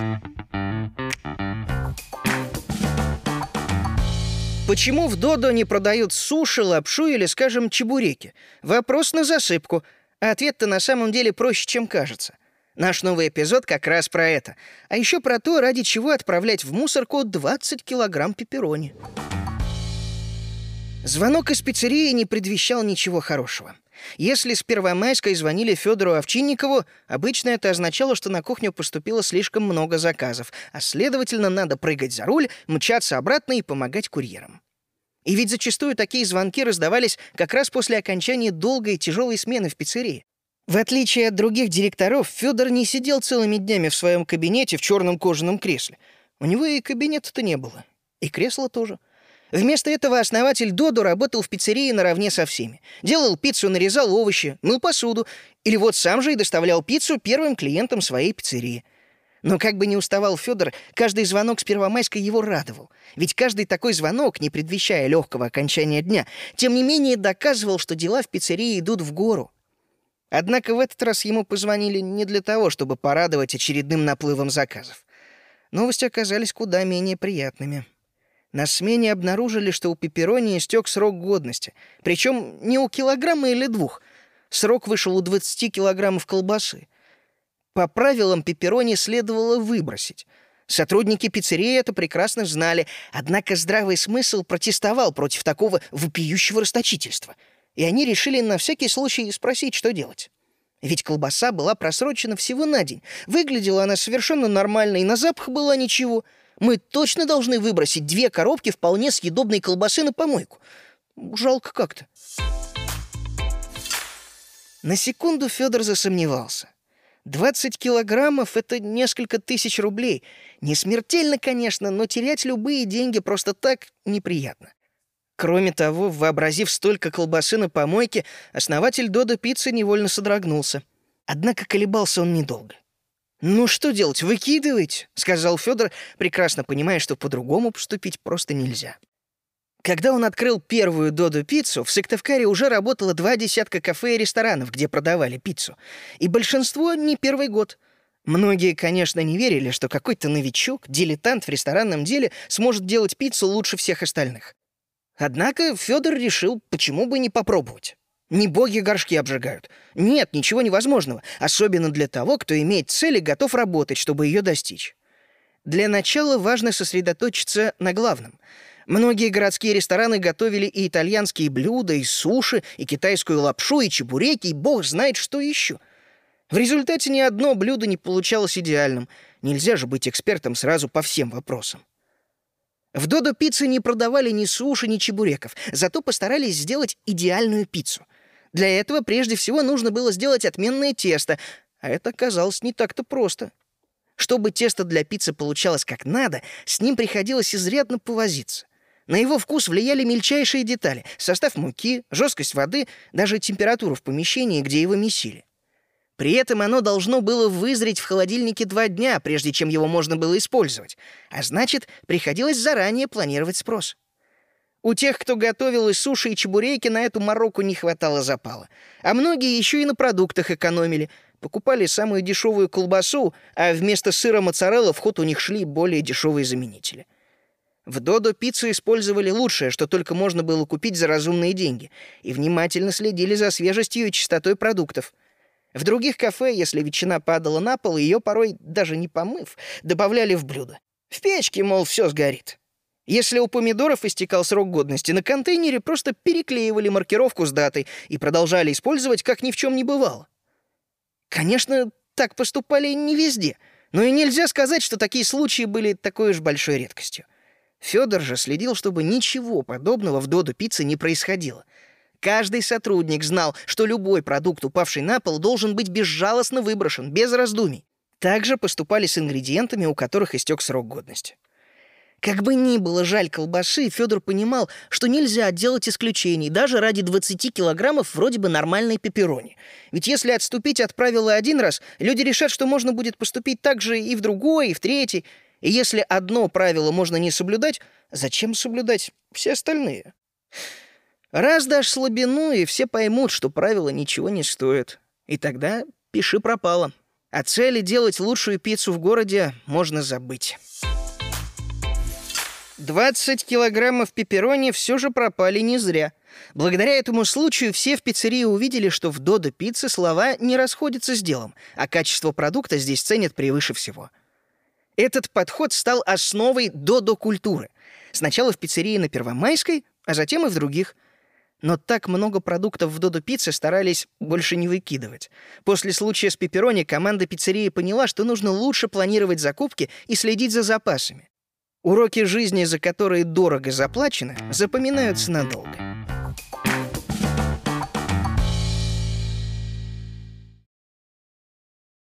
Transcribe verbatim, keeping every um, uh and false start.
Почему в Додо не продают суши, лапшу или, скажем, чебуреки? Вопрос на засыпку. А ответ-то на самом деле проще, чем кажется. Наш новый эпизод как раз про это. А еще про то, ради чего отправлять в мусорку двадцать килограмм пепперони. Звонок из пиццерии не предвещал ничего хорошего. Если с Первомайской звонили Федору Овчинникову, обычно это означало, что на кухню поступило слишком много заказов, а следовательно, надо прыгать за руль, мчаться обратно и помогать курьерам. И ведь зачастую такие звонки раздавались как раз после окончания долгой и тяжелой смены в пиццерии. В отличие от других директоров, Федор не сидел целыми днями в своем кабинете в черном кожаном кресле. У него и кабинета-то не было, и кресла тоже. Вместо этого основатель Додо работал в пиццерии наравне со всеми. Делал пиццу, нарезал овощи, мыл посуду. Или вот сам же и доставлял пиццу первым клиентам своей пиццерии. Но как бы ни уставал Федор, каждый звонок с Первомайской его радовал. Ведь каждый такой звонок, не предвещая легкого окончания дня, тем не менее доказывал, что дела в пиццерии идут в гору. Однако в этот раз ему позвонили не для того, чтобы порадовать очередным наплывом заказов. Новости оказались куда менее приятными. На смене обнаружили, что у пепперони истек срок годности. Причем не у килограмма или двух. Срок вышел у двадцати килограммов колбасы. По правилам пепперони следовало выбросить. Сотрудники пиццерии это прекрасно знали, однако здравый смысл протестовал против такого вопиющего расточительства. И они решили на всякий случай спросить, что делать. Ведь колбаса была просрочена всего на день. Выглядела она совершенно нормально, и на запах была ничего. Мы точно должны выбросить две коробки вполне съедобной колбасы на помойку. Жалко как-то. На секунду Федор засомневался. двадцать килограммов — это несколько тысяч рублей. Не смертельно, конечно, но терять любые деньги просто так неприятно. Кроме того, вообразив столько колбасы на помойке, основатель Додо Пиццы невольно содрогнулся. Однако колебался он недолго. «Ну что делать, выкидывать?» — сказал Федор, прекрасно понимая, что по-другому поступить просто нельзя. Когда он открыл первую Додо Пиццу, в Сыктывкаре уже работало два десятка кафе и ресторанов, где продавали пиццу. И большинство не первый год. Многие, конечно, не верили, что какой-то новичок, дилетант в ресторанном деле сможет делать пиццу лучше всех остальных. Однако Федор решил, почему бы не попробовать. Не боги горшки обжигают. Нет, ничего невозможного, особенно для того, кто имеет цель и готов работать, чтобы ее достичь. Для начала важно сосредоточиться на главном. Многие городские рестораны готовили и итальянские блюда, и суши, и китайскую лапшу, и чебуреки, и бог знает что еще. В результате ни одно блюдо не получалось идеальным. Нельзя же быть экспертом сразу по всем вопросам. В Додо Пицце не продавали ни суши, ни чебуреков, зато постарались сделать идеальную пиццу. Для этого прежде всего нужно было сделать отменное тесто, а это оказалось не так-то просто. Чтобы тесто для пиццы получалось как надо, с ним приходилось изрядно повозиться. На его вкус влияли мельчайшие детали — состав муки, жесткость воды, даже температуру в помещении, где его месили. При этом оно должно было вызреть в холодильнике два дня, прежде чем его можно было использовать, а значит, приходилось заранее планировать спрос. У тех, кто готовил и суши, и чебуреки, на эту мороку не хватало запала. А многие еще и на продуктах экономили. Покупали самую дешевую колбасу, а вместо сыра моцарелла в ход у них шли более дешевые заменители. В Додо Пиццу использовали лучшее, что только можно было купить за разумные деньги, и внимательно следили за свежестью и чистотой продуктов. В других кафе, если ветчина падала на пол, ее порой, даже не помыв, добавляли в блюдо. В печке, мол, все сгорит. Если у помидоров истекал срок годности, на контейнере просто переклеивали маркировку с датой и продолжали использовать, как ни в чем не бывало. Конечно, так поступали не везде, но и нельзя сказать, что такие случаи были такой уж большой редкостью. Федор же следил, чтобы ничего подобного в Додо Пицце не происходило. Каждый сотрудник знал, что любой продукт, упавший на пол, должен быть безжалостно выброшен, без раздумий. Также поступали с ингредиентами, у которых истек срок годности. Как бы ни было жаль колбасы, Федор понимал, что нельзя делать исключений даже ради двадцати килограммов вроде бы нормальной пепперони. Ведь если отступить от правила один раз, люди решат, что можно будет поступить так же и в другой, и в третий. И если одно правило можно не соблюдать, зачем соблюдать все остальные? Раз дашь слабину, и все поймут, что правила ничего не стоят. И тогда пиши пропало. О цели делать лучшую пиццу в городе можно забыть. двадцать килограммов пепперони все же пропали не зря. Благодаря этому случаю все в пиццерии увидели, что в Додо Пицца слова не расходятся с делом, а качество продукта здесь ценят превыше всего. Этот подход стал основой додо-культуры. Сначала в пиццерии на Первомайской, а затем и в других. Но так много продуктов в Додо Пицце старались больше не выкидывать. После случая с пепперони команда пиццерии поняла, что нужно лучше планировать закупки и следить за запасами. Уроки жизни, за которые дорого заплачено, запоминаются надолго.